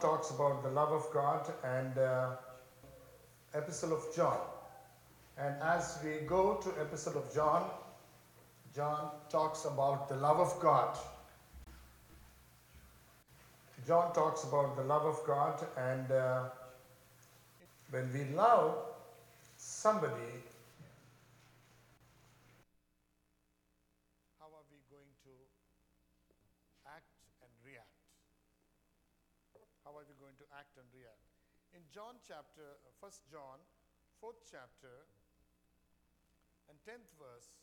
talks about the love of God and Epistle of John. And as we go to Epistle of John, John talks about the love of God. John talks about the love of God, and when we love somebody, how are we going to act and react? How are we going to act and react? In John chapter, 1 John, 4th chapter, and 10th verse,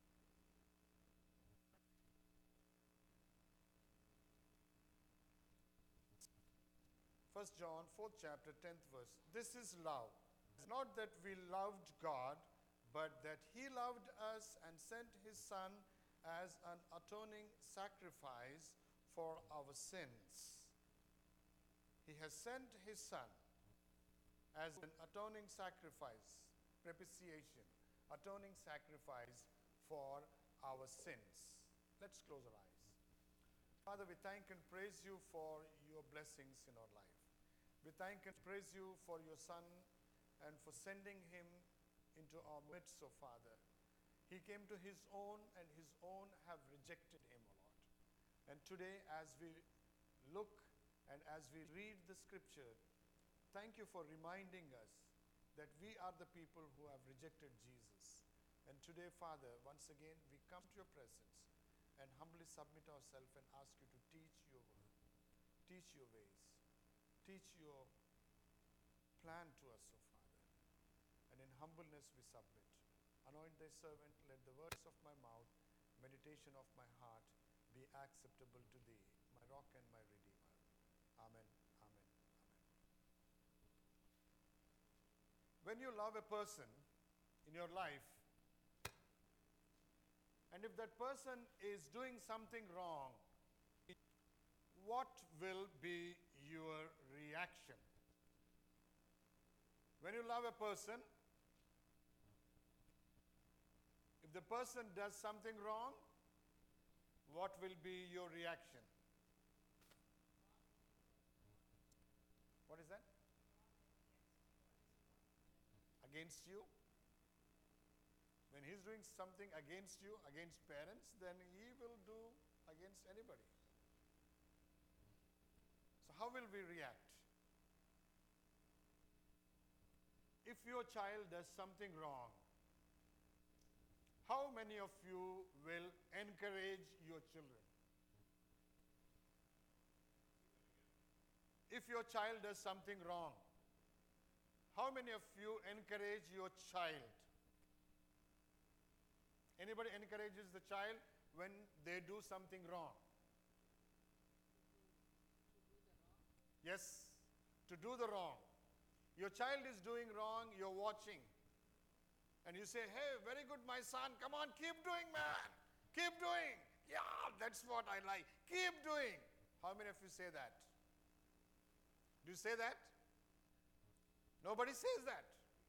1 John, 4th chapter, 10th verse. This is love. It's not that we loved God, but that He loved us and sent His Son as an atoning sacrifice for our sins. He has sent His Son as an atoning sacrifice, propitiation, atoning sacrifice for our sins. Let's close our eyes. Father, we thank and praise you for your blessings in our life. We thank and praise you for your Son and for sending him into our midst, O Father. He came to his own, and his own have rejected him, O Lord. And today, as we look and as we read the scripture, thank you for reminding us that we are the people who have rejected Jesus. And today, Father, once again, we come to your presence and humbly submit ourselves and ask you to teach your word, teach your ways, teach your plan to us, O Father. And in humbleness we submit. Anoint thy servant, let the words of my mouth, meditation of my heart be acceptable to thee, my rock and my redeemer. Amen, amen, amen. When you love a person in your life, and if that person is doing something wrong, what will be your reaction? When you love a person, if the person does something wrong, what will be your reaction? What is that? Against you? When he's doing something against you, against parents, then he will do against anybody. So how will we react? If your child does something wrong, how many of you will encourage your children? If your child does something wrong, how many of you encourage your child? Anybody encourages the child when they do something wrong? Yes, to do the wrong. Your child is doing wrong, you're watching. And you say, hey, very good, my son, come on, keep doing, man. Keep doing. Yeah, that's what I like. Keep doing. How many of you say that? Do you say that? Nobody says that.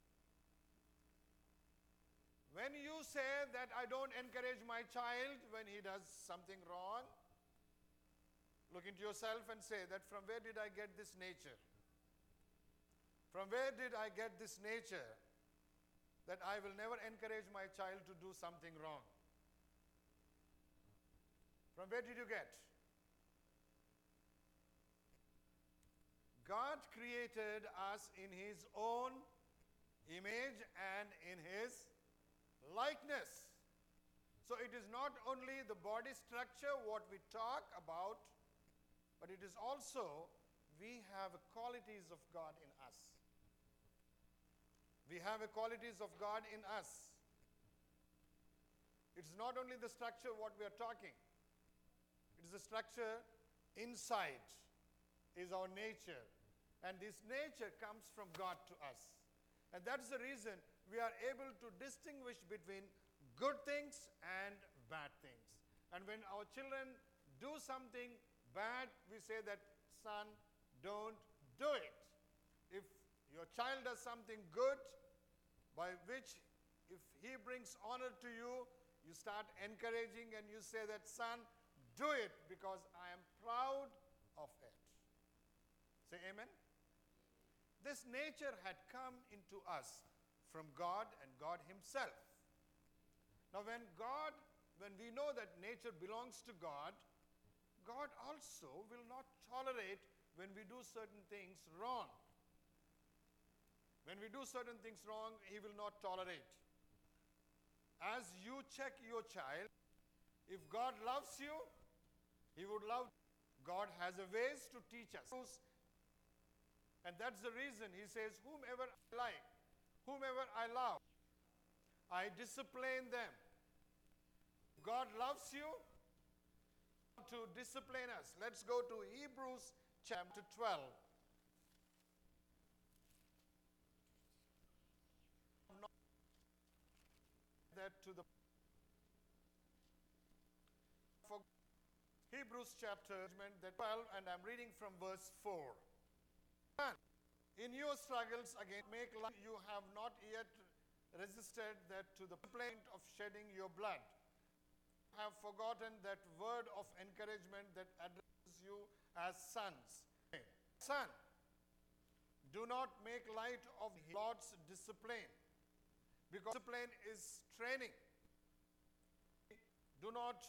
When you say that I don't encourage my child when he does something wrong, look into yourself and say that from where did I get this nature? From where did I get this nature that I will never encourage my child to do something wrong? From where did you get? God created us in his own image and in his likeness. So it is not only the body structure, what we talk about, but it is also we have qualities of God in us. We have qualities of God in us. It's not only the structure what we are talking. It is the structure inside is our nature. And this nature comes from God to us. And that's the reason we are able to distinguish between good things and bad things. And when our children do something bad, we say that, son, don't do it. If your child does something good, by which if he brings honor to you, you start encouraging and you say that, son, do it because I am proud of it. Say amen. This nature had come into us from God and God himself. Now when we know that nature belongs to God, God also will not tolerate when we do certain things wrong. When we do certain things wrong, he will not tolerate. As you check your child, if God loves you, he would love. God has a ways to teach us. And that's the reason he says, whomever I like, whomever I love, I discipline them. God loves you to discipline us. Let's go to Hebrews chapter 12. That to the for Hebrews chapter that 12, and I'm reading from verse 4. In your struggles against make life, you have not yet resisted that to the plaint of shedding your blood. Have forgotten that word of encouragement that addresses you as sons. Son, do not make light of the Lord's discipline, because discipline is training. Do not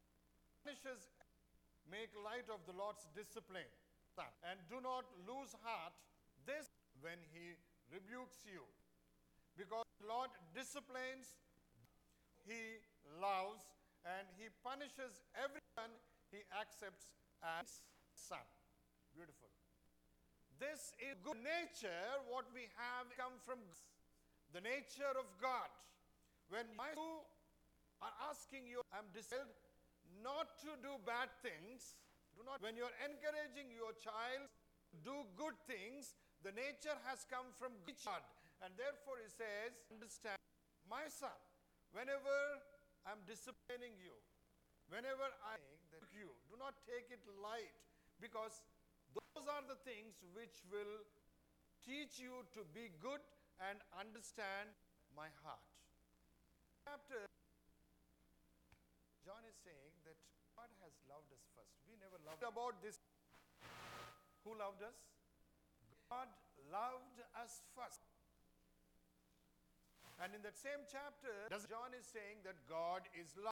make light of the Lord's discipline, son, and do not lose heart this when he rebukes you, because the Lord disciplines, he loves, and he punishes everyone he accepts as son. Beautiful. This is good nature, what we have come from the nature of God. When you are asking you, I'm decided not to do bad things, when you're encouraging your child to do good things, the nature has come from God. And therefore he says, understand, my son, whenever I'm disciplining you, whenever I that you, do not take it light, because those are the things which will teach you to be good and understand my heart. Chapter John is saying that God has loved us first. We never loved about this. Who loved us? God loved us first. And in that same chapter, John is saying that God is love.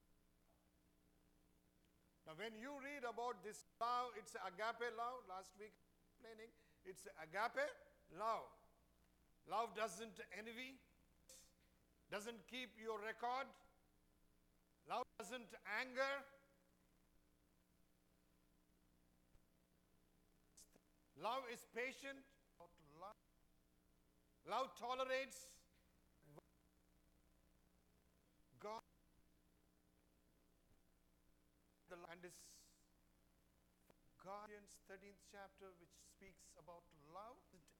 Now when you read about this love, it's agape love. Last week explaining, it's agape love. Love doesn't envy, doesn't keep your record. Love doesn't anger. Love is patient. Love tolerates. God and this Galatians 13th chapter, which speaks about love.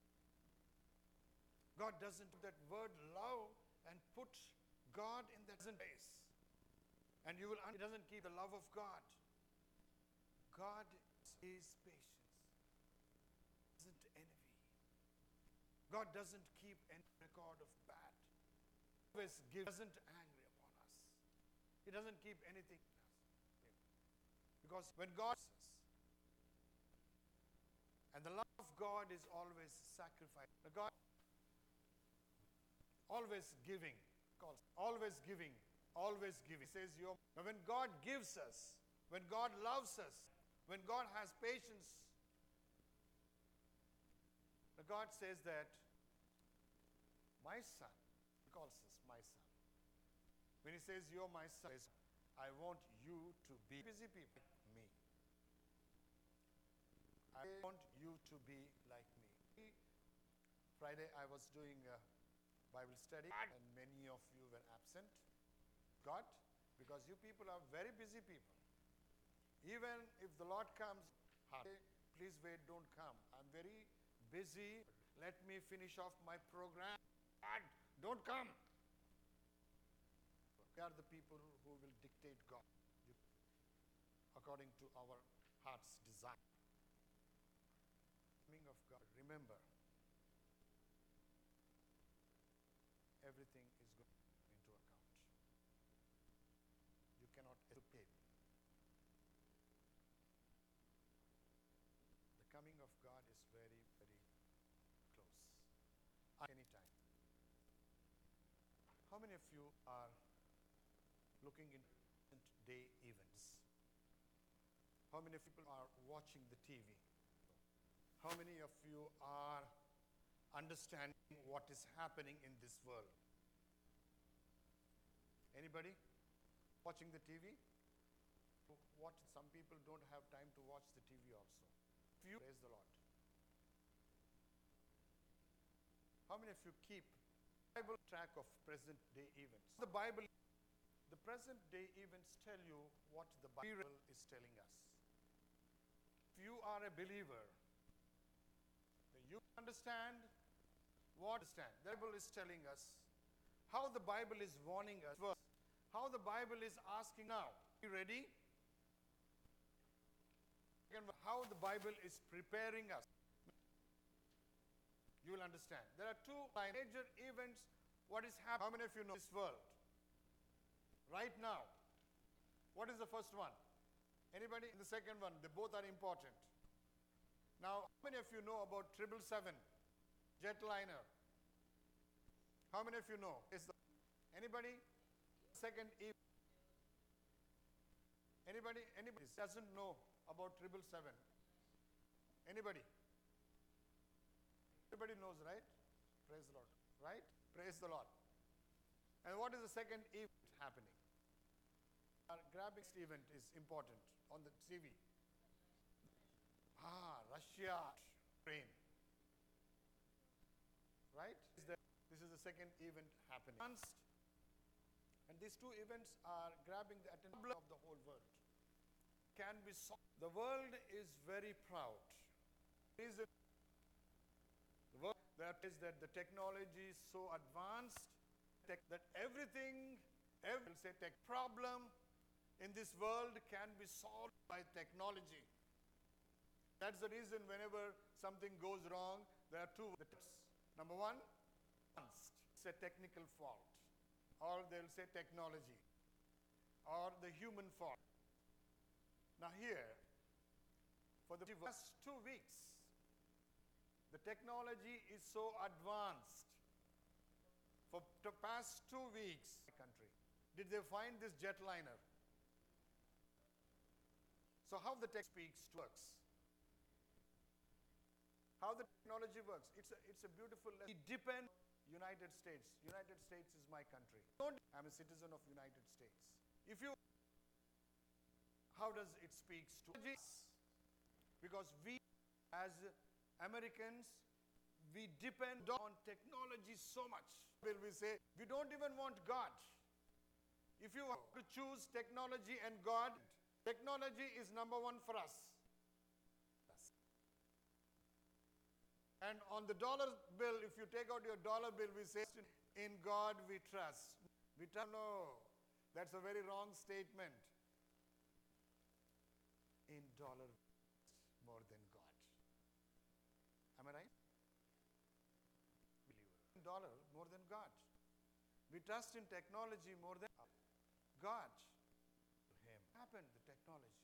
God doesn't put that word love and put God in that place. And you will, it doesn't keep the love of God. God is patience. Doesn't envy. God doesn't keep any record of bad. Always gives, doesn't angry upon us. He doesn't keep anything in us. Because when God says, and the love of God is always sacrifice. God always giving, always giving, always giving. He says, when God gives us, when God loves us, when God has patience, God says that, my son, he calls us my son. When he says, you're my son, I want you to be busy people like me. I want you to be like me. Friday I was doing a Bible study and many of you were absent. God, because you people are very busy people. Even if the Lord comes, please wait, don't come. I'm very busy. Let me finish off my program. God, don't come. We are the people who will dictate God according to our heart's desire. Coming of God, remember, everything is going into account. You cannot escape. The coming of God is very How many of you are looking into present day events? How many people are watching the TV? How many of you are understanding what is happening in this world? Anybody watching the TV? Some people don't have time to watch the TV also. Few, praise the Lord. How many of you keep Bible track of present day events? The present day events tell you what the Bible is telling us. If you are a believer, you understand what the Bible is telling us, how the Bible is warning us, how the Bible is asking now. Are you ready? How the Bible is preparing us. You will understand. There are two major events. What is happening? How many of you know this world? Right now. What is the first one? Anybody? The second one. They both are important. Now, how many of you know about 777 jetliner? How many of you know? Anybody? Second event. Anybody doesn't know about 777? Anybody? Everybody knows, right? Praise the Lord. Right? Praise the Lord. And what is the second event happening? Our grabbing event is important on the TV. Russia, Ukraine. Right? This is the second event happening. And these two events are grabbing the attention of the whole world. Can be solved. The world is very proud. The world that is that the technology is so advanced that everything, every tech problem in this world can be solved by technology. That's the reason whenever something goes wrong, there are two tips. Number one, it's a technical fault, or they'll say technology, or the human fault. Now here, for the past 2 weeks, the technology is so advanced. For the past 2 weeks, did they find this jetliner? So how the tech works? How the technology works? It's a beautiful lesson. We depend on United States. United States is my country. I'm a citizen of United States. How does it speak to us? Because we, as Americans, we depend on technology so much. Will we say, we don't even want God. If you have to choose technology and God, technology is number one for us. And on the dollar bill, if you take out your dollar bill, we say, in God we trust. No, that's a very wrong statement. In dollar more than God. Am I right? In dollar more than God. We trust in technology more than God. Him happened the technology.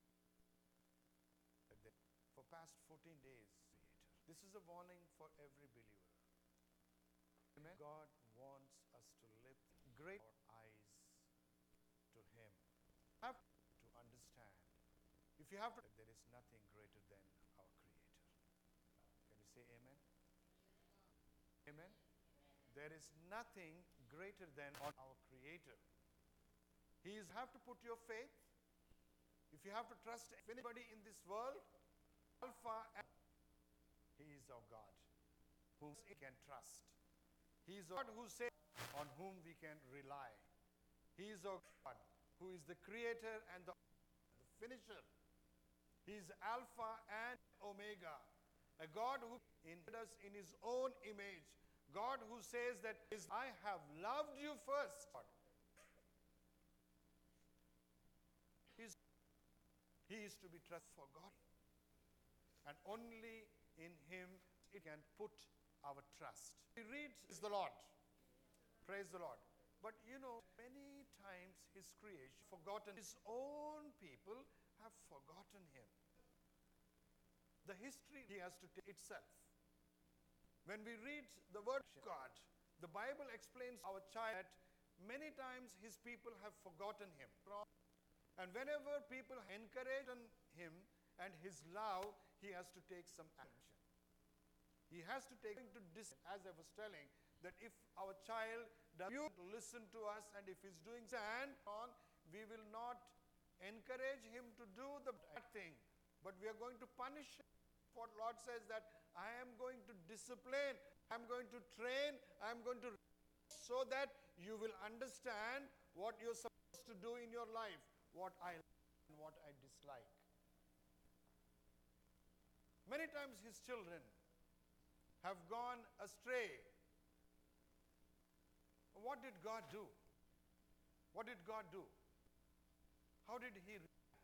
For past 14 days, this is a warning for every believer. Amen. God wants us to lift great eyes to Him. Have to understand. If you have to, there is nothing greater than our Creator. Can you say amen? Amen? There is nothing greater than our Creator. He is have to put your faith. If you have to trust anybody in this world, Alpha and He is our God, whom we can trust. He is our God who says on whom we can rely. He is our God who is the creator and the finisher. He is Alpha and Omega. A God who made us in His own image. God who says that I have loved you first. He is to be trusted for God. And only in Him it can put our trust. We read, praise the Lord. Praise the Lord. But many times His creation forgotten. His own people have forgotten Him. The history He has to take itself. When we read the word of God, the Bible explains our child that Many times his people have forgotten him. And whenever people encourage him and his love, he has to take some action. He has to take to as I was telling, that if our child doesn't listen to us and if he's doing wrong, we will not encourage him to do the bad thing, but we are going to punish him. What Lord says that I am going to discipline, I am going to train, I am going to, so that you will understand what you're supposed to do in your life, what I like and what I dislike. Many times his children have gone astray. What did God do? What did God do? How did he react?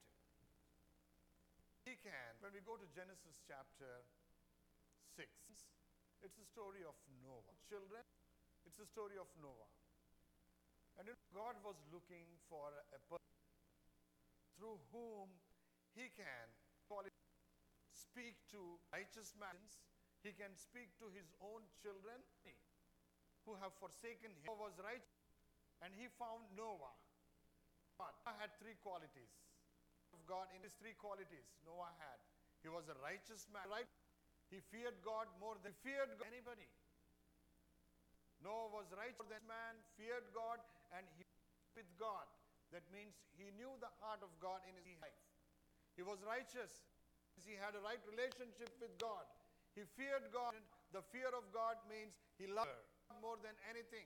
He can. When we go to Genesis chapter 6, it's a story of Noah. Children, it's a story of Noah. And God was looking for a person through whom he can speak to righteous men. He can speak to his own children who have forsaken him. Noah was righteous, and he found Noah. Noah had three qualities of God. In his three qualities Noah had, he was a righteous man, right? He feared God more than anybody. Noah was righteous man, feared God, and he with God. That means he knew the heart of God in his life. He was righteous. He had a right relationship with God. He feared God. The fear of God means he loved God more than anything.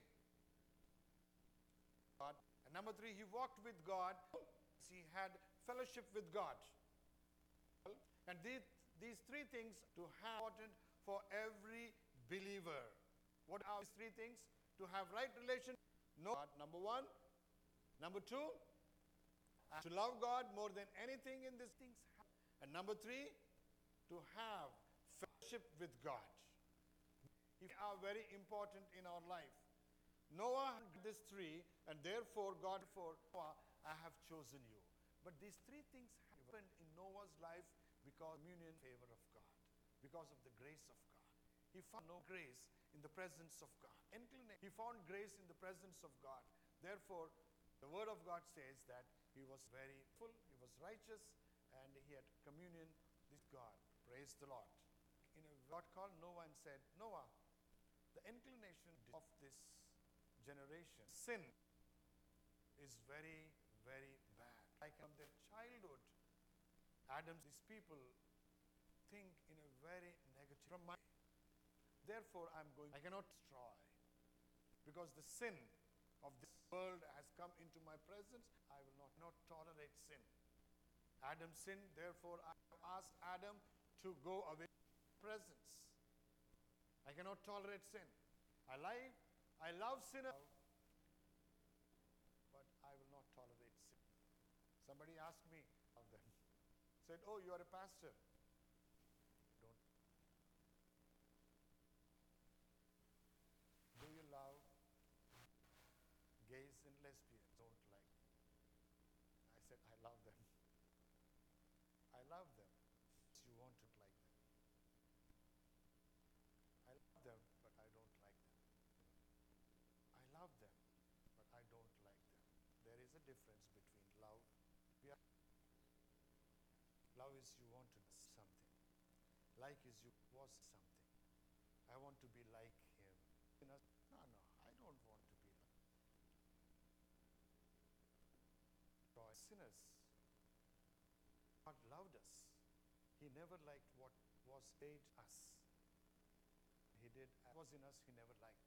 And number three, he walked with God. He had fellowship with God. And these three things to have important for every believer. What are these three things? To have right relation. God, number one. Number two, to love God more than anything in these things. And number three, to have fellowship with God. These are very important in our life. Noah had these three, and therefore God, for Noah, I have chosen you. But these three things happened in Noah's life because of communion favor of God, because of the grace of God. He found no grace in the presence of God. He found grace in the presence of God. Therefore, the word of God says that he was very full, he was righteous, and he had communion with God. Praise the Lord. God called Noah and said, Noah, the inclination of this generation, sin, is very, very bad. Like from their childhood, these people think in a very negative way. Therefore, I cannot destroy. Because the sin of this world has come into my presence, I will not tolerate sin. Adam sinned, therefore I asked Adam to go away from my presence. I cannot tolerate sin. I love sinners, but I will not tolerate sin. Somebody asked me of them. Said, oh, you are a pastor. Don't. Do you love gays and lesbians? Don't like. I said, I love them. I love them. You won't like them. I love them, but I don't like them. I love them, but I don't like them. There is a difference between love. Love is you want to do something. Like is you was something. I want to be like him. No, I don't want to be like sinners. God loved us. He never liked what was made us. He did what was in us, he never liked.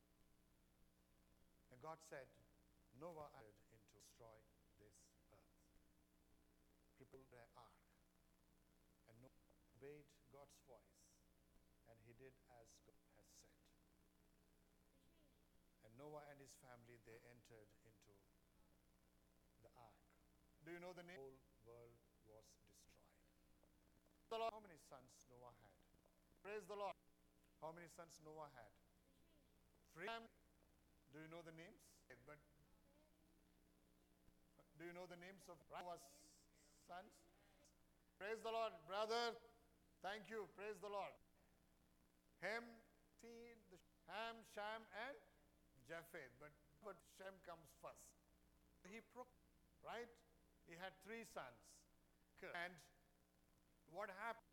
And God said, Noah entered into destroy this earth. Prepare their ark. And Noah obeyed God's voice. And he did as God has said. And Noah and his family, they entered into the ark. Do you know the name? The whole world was destroyed. The Lord, how many sons Noah had? Praise the Lord. How many sons Noah had? 3. Do you know the names? But do you know the names of Noah's sons? Praise the Lord, brother. Thank you. Praise the Lord. Ham, Shem, and Japheth. But but Shem comes first. He right? He had 3 sons. And what happened?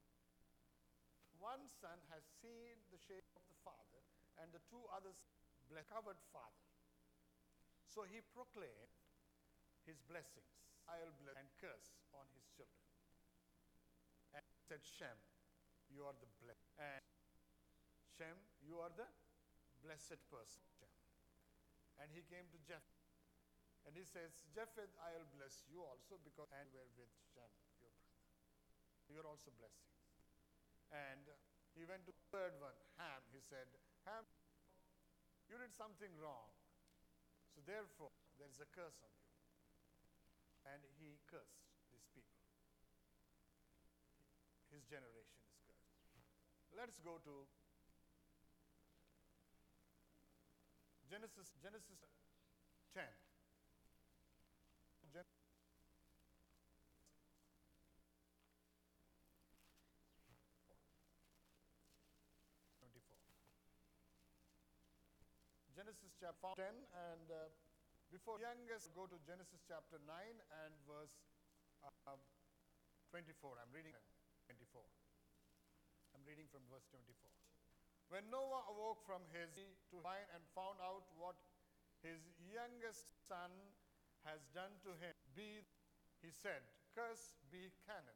One son has seen the shape of the father, and the 2 others covered father. So he proclaimed his blessings. I'll bless and curse on his children. And he said, Shem, you are the blessed. And Shem, you are the blessed person. Shem. And he came to Japheth. And he says, Japheth, I'll bless you also because you were with Shem, your brother. You're also blessing. And he went to the third one, Ham. He said, Ham, you did something wrong. So therefore, there is a curse on you. And he cursed these people. His generation is cursed. Let's go to Genesis 10. Genesis chapter 10, and before youngest, go to Genesis chapter 9 and verse 24. I'm reading 24. I'm reading from verse 24. When Noah awoke from his to find and found out what his youngest son has done to him, he said, Cursed be Canaan,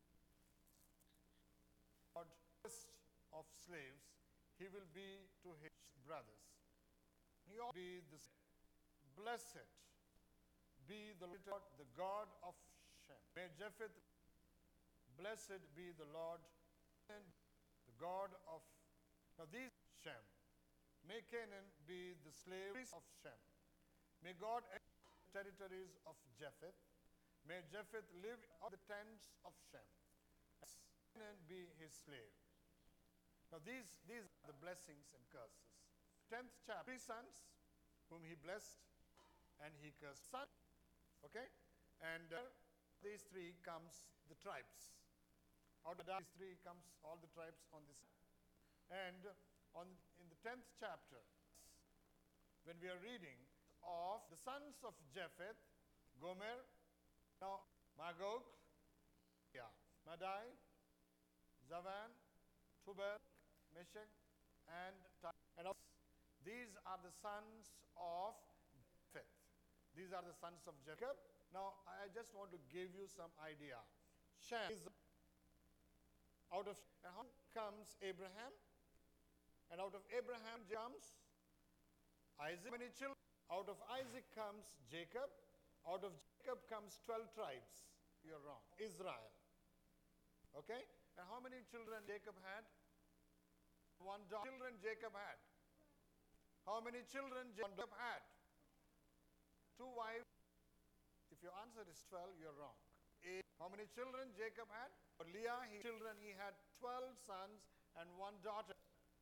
first of slaves, he will be to his brothers. He will be the blessed be the Lord, the God of Shem. May Japheth, blessed be the Lord, and the God of these Shem. May Canaan be the slaves of Shem. May God enter the territories of Japheth. May Japheth live on the tents of Shem. Canaan be his slave. Now these are the blessings and curses. 10th chapter, 3 sons whom he blessed and he cursed. Son, okay? And these 3 comes the tribes. Out of these 3 comes all the tribes on this. And in the 10th chapter, when we are reading of the sons of Japheth, Gomer, now Magog, Madai, Zavan, Tubal, Meshach, and these are the sons of Japheth. These are the sons of Jacob. Now, I just want to give you some idea. Shem is out of how comes Abraham? And out of Abraham comes Isaac. How many children? Out of Isaac comes Jacob. Out of Jacob comes 12 tribes. You're wrong. Israel. Okay? And how many children Jacob had? 1 daughter. Children Jacob had. How many children Jacob had? 2 wives. If your answer is 12, you're wrong. 8. How many children Jacob had? For Leah, he had 12 sons and 1 daughter.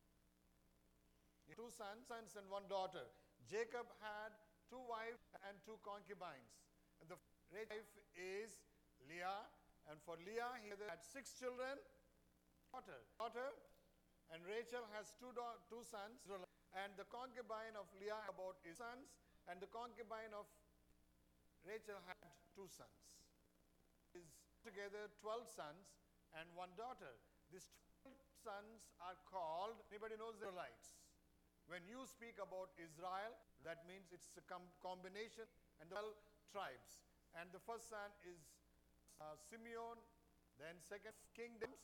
2 sons and 1 daughter. Jacob had 2 wives and 2 concubines. And the wife is Leah. And for Leah, he had 6 children. Daughter. And Rachel has 2 sons. And the concubine of Leah about his sons, and the concubine of Rachel had 2 sons. Is together 12 sons and 1 daughter. These 12 sons are called, anybody knows the Israelites? When you speak about Israel, that means it's a combination and 12 tribes. And the first son is Simeon, then second kingdoms.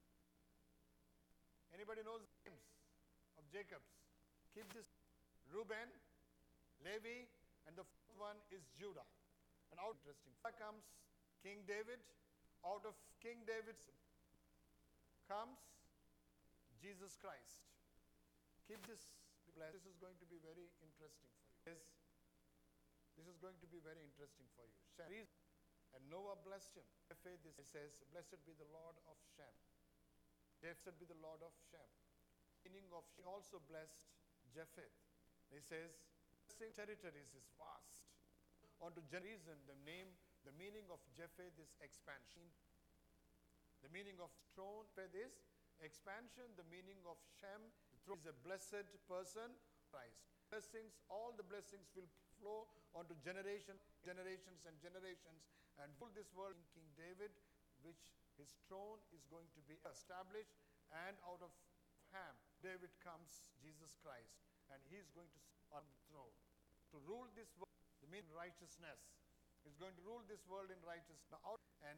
Anybody knows the names of Jacob's? Keep this. Reuben, Levi, and the 4th one is Judah. And out interesting. Here comes King David. Out of King David comes Jesus Christ. Keep this. This is going to be very interesting for you. This is going to be very interesting for you. Shem. And Noah blessed him. Faith says, Blessed be the Lord of Shem. Blessed be the Lord of Shem. Meaning of he also blessed Japheth. He says, territories is vast. On to reason, the meaning of Japheth is expansion. The meaning of throne is expansion. The meaning of Shem is a blessed person Christ. Blessings, all the blessings will flow onto generations and generations, and rule this world in King David, which his throne is going to be established, and out of Ham, David comes Jesus Christ, and he is going to sit on the throne to rule this world. The meaning righteousness. He's going to rule this world in righteousness. And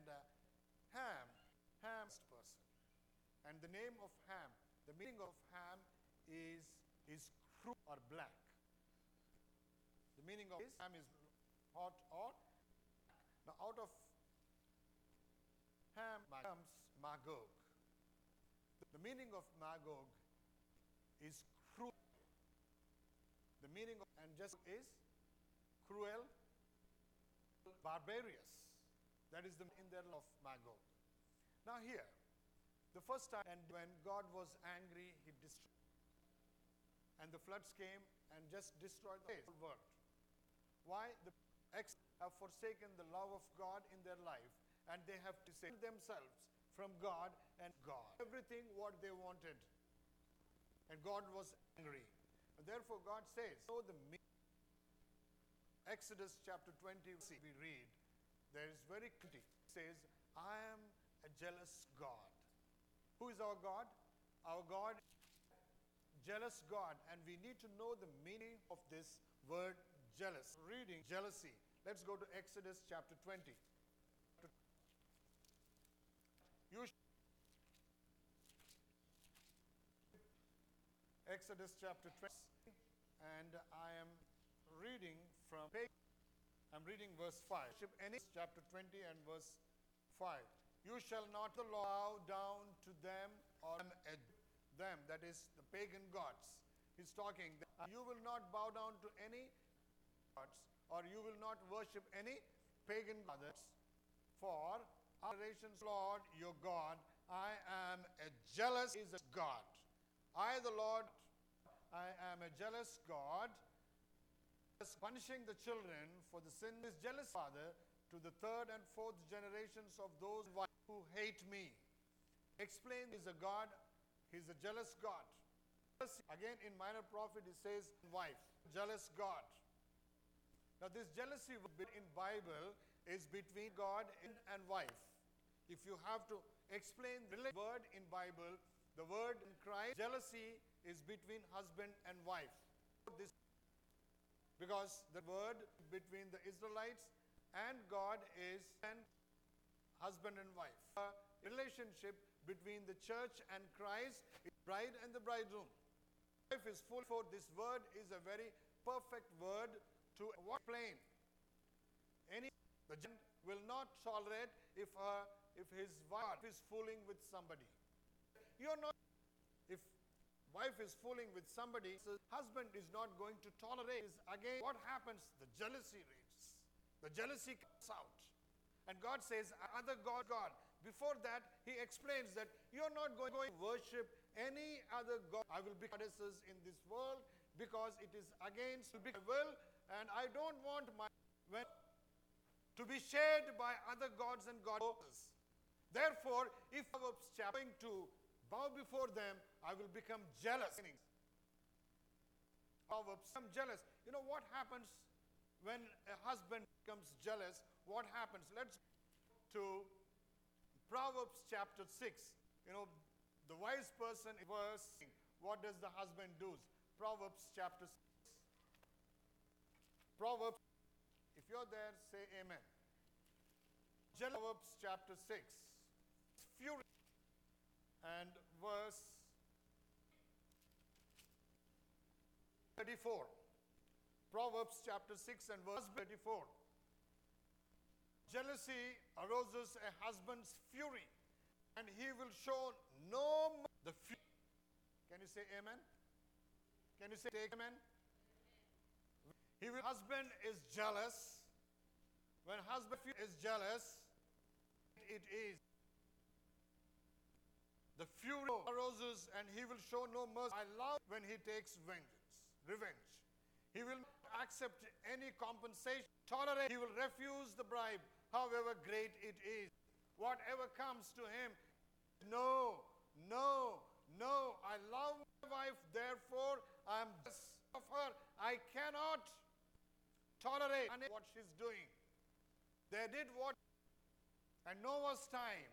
Ham's person. And the name of Ham, the meaning of Ham is crude or black. The meaning of Ham is hot or now out of Ham comes Magog. The meaning of Magog is cruel. The meaning of and just is cruel, barbarous. That is the in their of Magog. Now here, the first time, and when God was angry, he destroyed, and the floods came and just destroyed the whole world. Why? The ex have forsaken the love of God in their life, and they have to save themselves from God and God. Everything what they wanted. And God was angry. And therefore God says, so the Exodus chapter 20, we read, there is very clear, it says, I am a jealous God. Who is our God? Our God, jealous God. And we need to know the meaning of this word jealous. Reading jealousy. Let's go to Exodus chapter 20. Exodus chapter 20, and I am reading from verse 5. Chapter 20 and verse 5. You shall not bow down to them or them, that is the pagan gods. He's talking, you will not bow down to any gods, or you will not worship any pagan gods, for our generations, Lord your God, I am a jealous God. I, the Lord, I am a jealous God, punishing the children for the sin. Is jealous Father to the third and fourth generations of those who hate me. Explain, he's a God, he's a jealous God. Again, in Minor Prophet, it says, wife, jealous God. Now, this jealousy in Bible is between God and wife. If you have to explain the word in Bible, the word in Christ, jealousy is between husband and wife. This, because the word between the Israelites and God is husband and wife. A relationship between the church and Christ is bride and the bridegroom. Wife is full for this word is a very perfect word to explain. The gent will not tolerate if his wife is fooling with somebody. You're not. If wife is fooling with somebody, so husband is not going to tolerate. Again, what happens? The jealousy rages. The jealousy comes out. And God says, other God. Before that, he explains that you're not going to worship any other God. I will be goddesses in this world because it is against my will, and I don't want my to be shared by other gods and goddesses. Therefore, if I was going to bow before them, I will become jealous. I'm jealous. You know what happens when a husband becomes jealous? What happens? Let's to Proverbs chapter 6. You know, the wise person verse, what does the husband do? Proverbs chapter 6. Proverbs, if you're there, say amen. Proverbs chapter 6. Fury. And verse 34. Proverbs chapter 6 and verse 34. Jealousy arouses a husband's fury, and he will show no the fury. Can you say amen? Can you say amen? Husband is jealous. When husband is jealous, it is the fury arouses, and he will show no mercy. I love when he takes revenge. He will not accept any compensation, tolerate. He will refuse the bribe, however great it is. Whatever comes to him, no. I love my wife, therefore I am jealous of her, I cannot tolerate what she's doing. They did what, and Noah's time.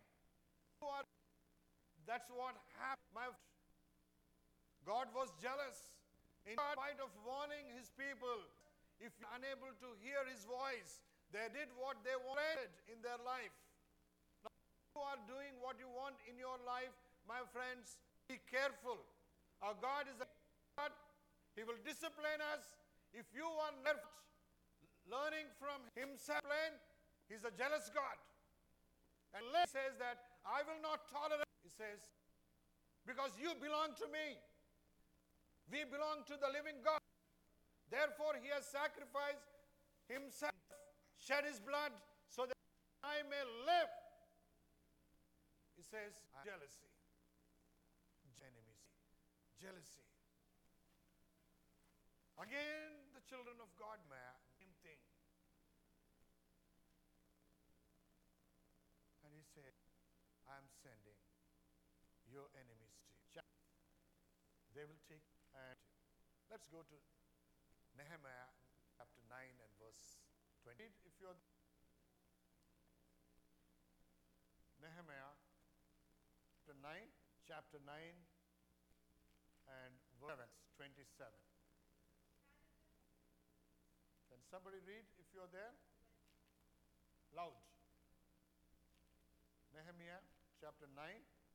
That's what happened. God was jealous. In spite of warning his people, if you're unable to hear his voice, they did what they wanted in their life. Now, if you are doing what you want in your life, my friends, be careful. Our God is a God. He will discipline us. If you are left learning from himself, he's a jealous God. And he says that I will not tolerate. He says, because you belong to me. We belong to the living God. Therefore, he has sacrificed himself, shed his blood, so that I may live. He says, jealousy, enmity, jealousy. Again, the children of God, same thing. And he said, I am sending your enemies to you. They will take. And let's go to Nehemiah chapter 9 and verse 20. If you're Nehemiah chapter 9 and verse 27. Can somebody read if you're there? Loud. Nehemiah chapter 9,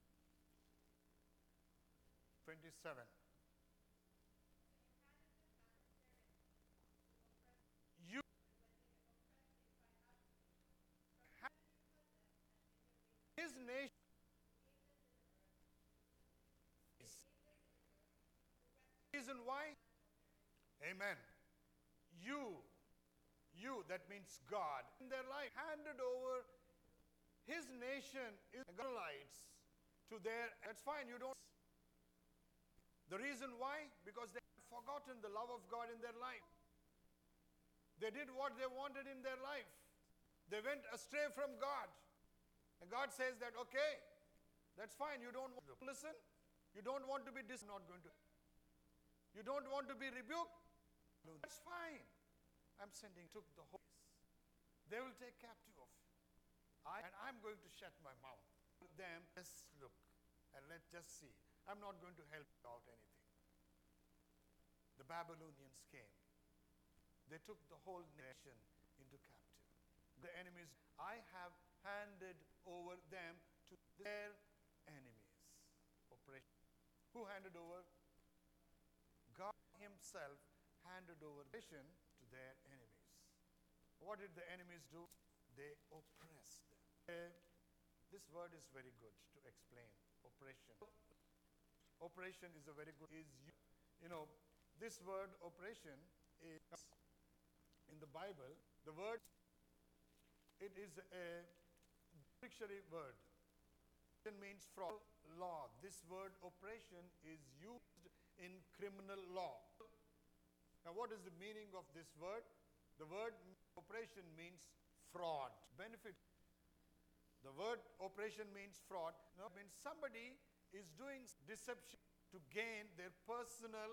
27. His nation is reason why? Amen. You, that means God, in their life handed over his nation, Israelites, to their, that's fine, you don't. The reason why? Because they have forgotten the love of God in their life. They did what they wanted in their life. They went astray from God. And God says that, okay, that's fine. You don't want to listen. You don't want to be not going to. You don't want to be rebuked. That's fine. I'm sending, took the whole. They will take captive of you. And I'm going to shut my mouth. Them, let's look and let's just see. I'm not going to help you out anything. The Babylonians came. They took the whole nation into captive. The enemies, I have handed over them to their enemies. Oppression. Who handed over? God himself handed over oppression to their enemies. What did the enemies do? They oppressed them. This word is very good to explain. Oppression. Oppression is a very good, this word oppression is in the Bible, the word, it is a dictionary word. It means fraud, law. This word oppression is used in criminal law. Now what is the meaning of this word? The word oppression means fraud, benefit. The word oppression means fraud. No, means somebody is doing deception to gain their personal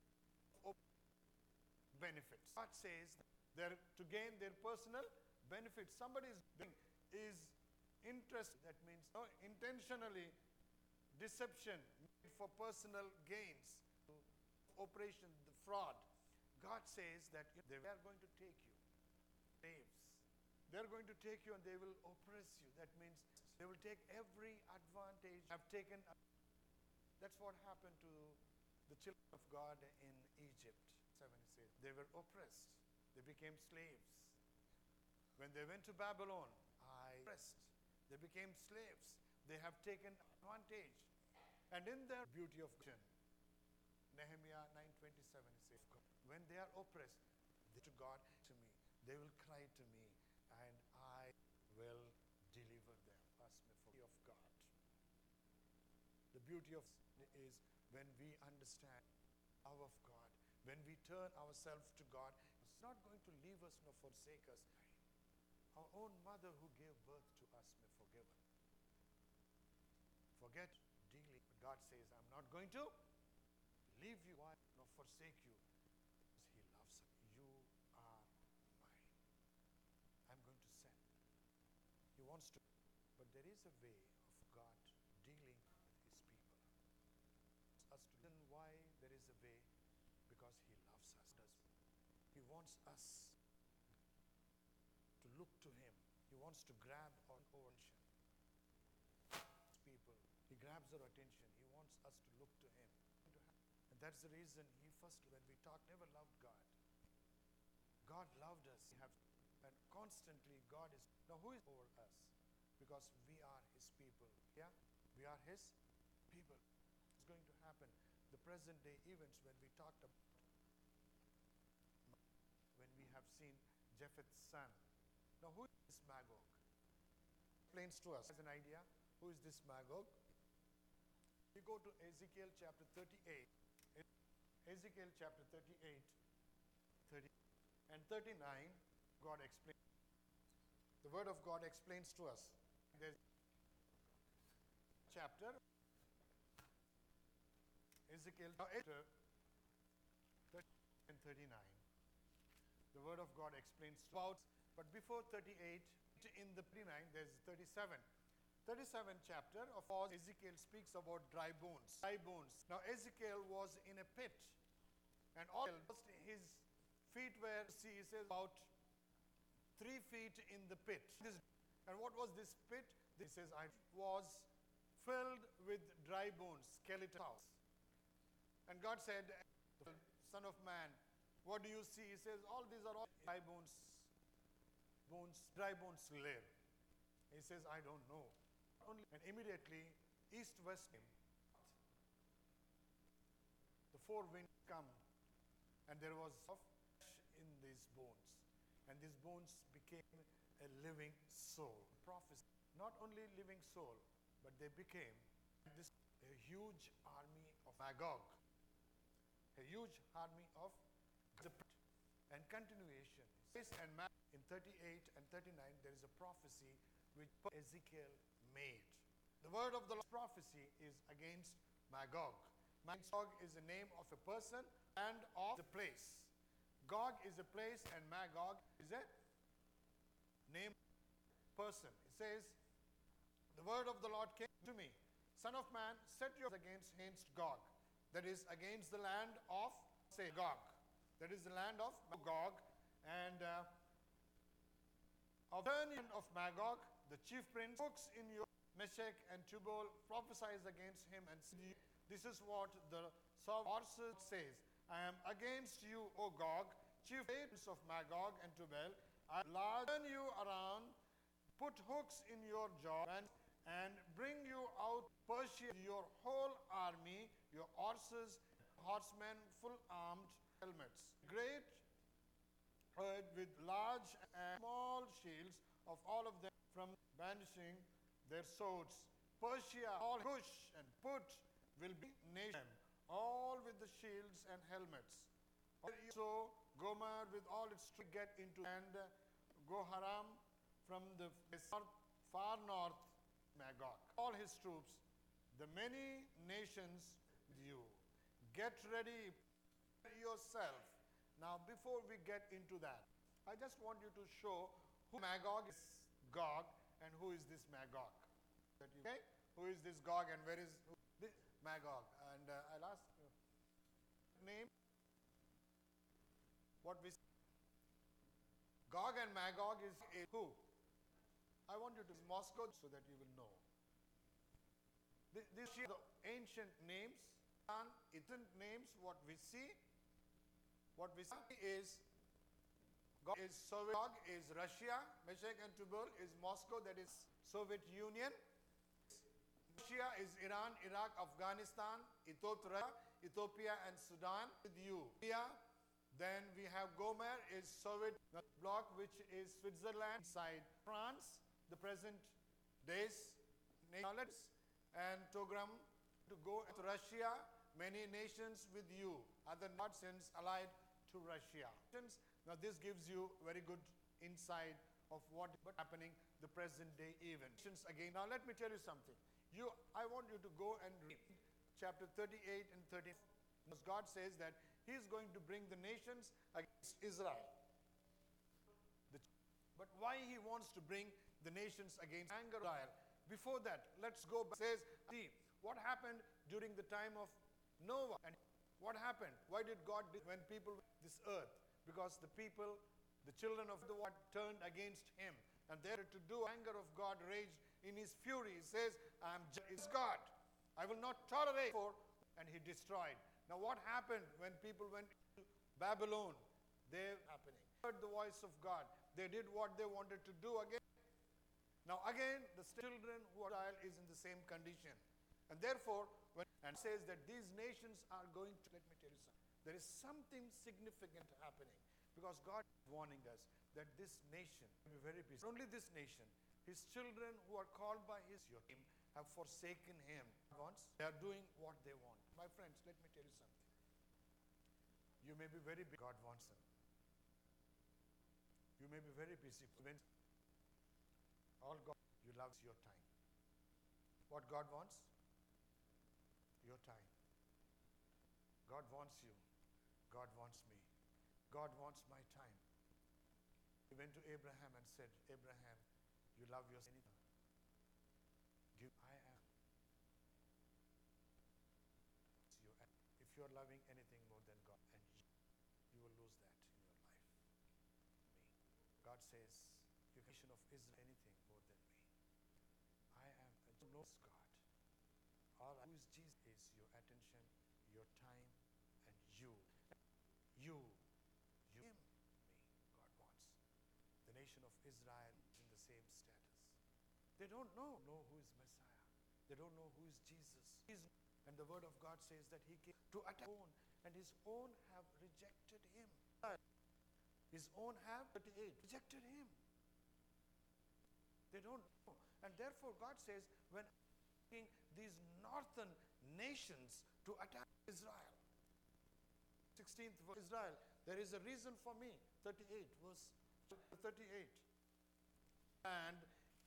benefits. God says that to gain their personal benefits. Somebody is interested. That means intentionally deception for personal gains. Operation, the fraud. God says that they are going to take you, slaves. They're going to take you and they will oppress you. That means they will take every advantage. Have taken. That's what happened to the children of God in Egypt. 7 says they were oppressed. They became slaves. When they went to Babylon, they became slaves. They have taken advantage. And in their beauty of God, Nehemiah 9:27 says, when they are oppressed, to God, to me, they will cry to me, and I will deliver them. Ask me for the of God. The beauty of is when we understand the love of God, when we turn ourselves to God, He's not going to leave us nor forsake us. Our own mother who gave birth to us may forgive us. Forget dealing. God says, I'm not going to leave you nor forsake you. wants to. But there is a way of God dealing with his people. Us to learn why there is a way, because he loves us. He wants us to look to him. He wants to grab our attention. People, he grabs our attention. He wants us to look to him. And that's the reason he first, when we talk, never loved God. God loved us. And constantly God is. Now who is over us? Because we are his people. Yeah? We are his people. It's going to happen. The present day events when we talked about, when we have seen Japheth's son. Now who is this Magog? Explains to us as an idea. Who is this Magog? We go to Ezekiel chapter 38. Ezekiel chapter 38, 30 and 39, God explains. The word of God explains to us. There's chapter Ezekiel chapter 30 and 39. The word of God explains about, but before 38, in the 39, there's 37. 37th chapter of all, Ezekiel speaks about dry bones. Dry bones. Now Ezekiel was in a pit, and all his feet were, see, he says about 3 feet in the pit. And what was this pit? He says, I was filled with dry bones, skeleton house. And God said, Son of man, what do you see? He says, all these are all dry bones, dry bones live. He says, I don't know. And immediately, east-west came. The 4 winds come, and there was flesh in these bones. And these bones became a living soul. Prophecy. Not only living soul, but they became a huge army of Magog. A huge army of the and continuation. And in 38 and 39, there is a prophecy which Ezekiel made. The word of the prophecy is against Magog. Magog is the name of a person and of the place. Gog is a place and Magog is a name person. It says, the word of the Lord came to me. Son of man, set your against Gog. That is against the land of, say, Gog. That is the land of Magog. And of the turn of Magog, the chief prince, hooks in your Meshech and Tubal, prophesies against him and says, this is what the horses says. I am against you, O Gog, chief prince of Magog and Tubal. I will turn you around, put hooks in your jaw, and bring you out Persia, your whole army, your horses, horsemen, full armed helmets. Great herd with large and small shields of all of them from brandishing their swords. Persia, all Cush and Put will be nation, all with the shields and helmets. So Gomer with all its troops get into, and Goharam from the far north, Magog. All his troops, the many nations with you. Get ready yourself. Now, before we get into that, I just want you to show who Magog is, Gog, and who is this Magog. Okay? Who is this Gog and where is this Magog? And I'll ask name. What we see. Gog and Magog is who? I want you to Moscow so that you will know. These are the ancient names, ancient names. What we see is Gog is Soviet, Gog is Russia, Meshech and Tubal is Moscow, that is Soviet Union. Russia is Iran, Iraq, Afghanistan, Ethiopia and Sudan with you. Then we have Gomer is Soviet bloc, which is Switzerland, inside France, the present days. And Togram to go to Russia, many nations with you, other nations allied to Russia. Now this gives you very good insight of what is happening the present day events. Again, now let me tell you something. I want you to go and read chapter 38 and 30. Because God says that He is going to bring the nations against Israel. But why He wants to bring the nations against anger of Israel. Before that, let's go back. It says, see, what happened during the time of Noah? And what happened? Why did God when people this earth? Because the people, the children of the world turned against him. And there to do anger of God raged in his fury. He says, I am is God. I will not tolerate for, and he destroyed. Now what happened when people went to Babylon? They heard the voice of God. They did what they wanted to do again. Now again, the children who are Israel is in the same condition. And therefore, when and says that these nations are going to, let me tell you something. There is something significant happening. Because God is warning us that this nation will be very busy. Not only this nation, his children who are called by his name have forsaken him. They are doing what they want. My friends, let me tell you something. You may be very busy. God wants them. You may be very busy. All God you love is your time. What God wants? Your time. God wants you. God wants me. God wants my time. He went to Abraham and said, Abraham, you love your son. Give, I am. If you are loving anything more than God, and you will lose that in your life. God says, you nation of Israel anything more than me. I am a knows God. All who is Jesus is your attention, your time, and you, him, me. God wants. The nation of Israel is in the same status. They don't know who is Messiah. They don't know who is Jesus. And the word of God says that he came to attack his own, and his own have rejected him. His own have rejected him. They don't know. And therefore God says, when these northern nations to attack Israel. 16th verse, Israel, there is a reason for me. 38, verse 38. And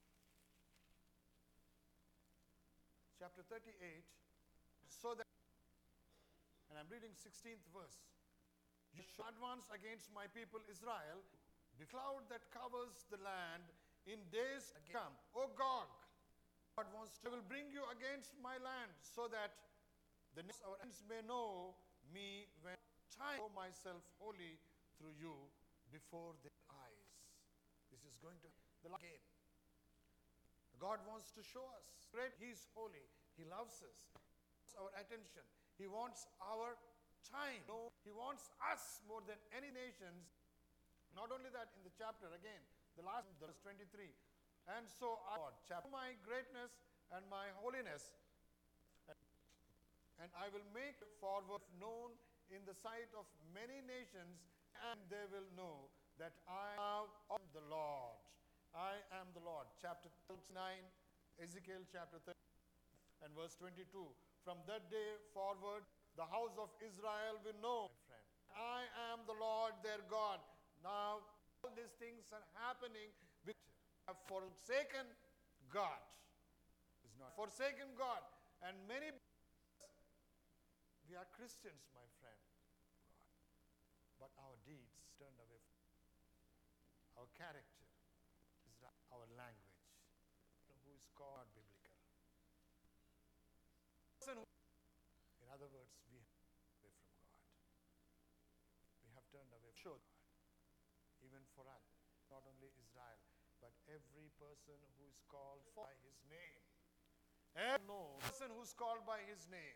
chapter 38, so that, and I'm reading 16th verse. You shall advance against my people Israel, the cloud that covers the land in days to come. O Gog, God wants to, I will bring you against my land, so that the nations our enemies may know me when I show myself holy through you before their eyes. This is going to the again. God wants to show us. Great, he is holy. He loves us. He wants our attention. He wants our time. No, he wants us more than any nations. Not only that, in the chapter again, the last verse 23. And so I, Lord, chapter, my greatness and my holiness, and I will make forward known in the sight of many nations, and they will know that I am the Lord. I am the Lord. Chapter 9, Ezekiel chapter 30 and verse 22. From that day forward, the house of Israel will know, my friend, I am the Lord their God. Now, all these things are happening because we have forsaken God. It's not forsaken God. And many, we are Christians, my friend, but our deeds turned away from our character, our language, who is called biblical. In other words, we have turned away from God. We have turned away from God. Even for us, not only Israel, but every person who is called by his name. Every person who is called by his name.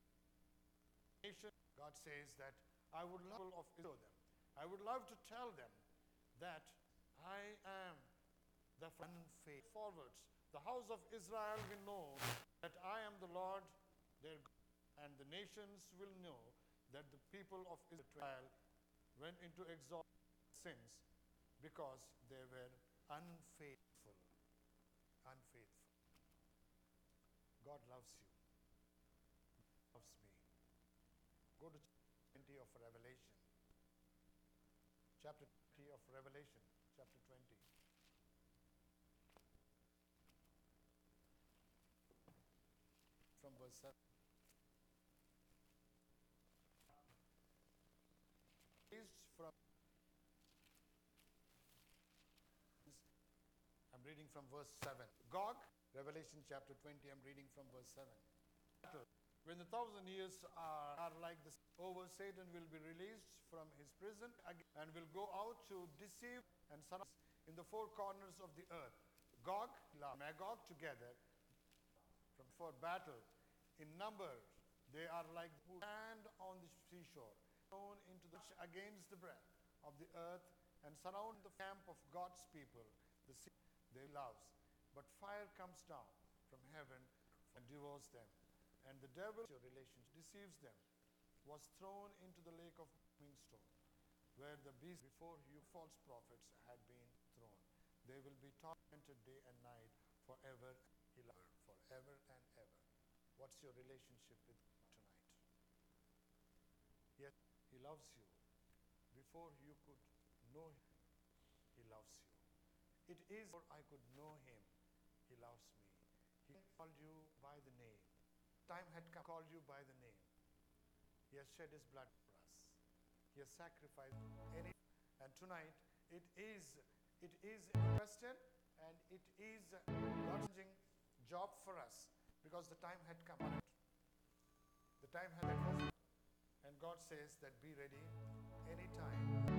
God says that I would love of Israel them. I would love to tell them that I am the unfaithful. Forwards, the house of Israel will know that I am the Lord their God, and the nations will know that the people of Israel went into exile sins because they were unfaithful. Unfaithful. God loves you. Loves me. Go to chapter 20 of Revelation. Chapter 20 of Revelation. Chapter 20. From verse 7. From I'm reading reading from verse 7. Gog, Revelation chapter 20, I'm reading from verse 7. When the 1,000 years are like this over, Satan will be released from his prison and will go out to deceive and son in the four corners of the earth. Gog, Magog together for battle. In number, they are like sand on the seashore, thrown into the against the breadth of the earth and surround the camp of God's people, the sea they loves. But fire comes down from heaven and devours them. And the devil, your relations, deceives them, was thrown into the lake of burning stone, where the beast before you false prophets had been thrown. They will be tormented day and night forever and ever. Forever and ever. What's your relationship with God tonight? Yes, He loves you. Before you could know Him, He loves you. It is before I could know Him, He loves me. He called you by the name. Time had come, called you by the name. He has shed His blood for us. He has sacrificed any. And tonight, it is a question, and it is a challenging job for us, because the time had come. The time had come, and God says that be ready anytime.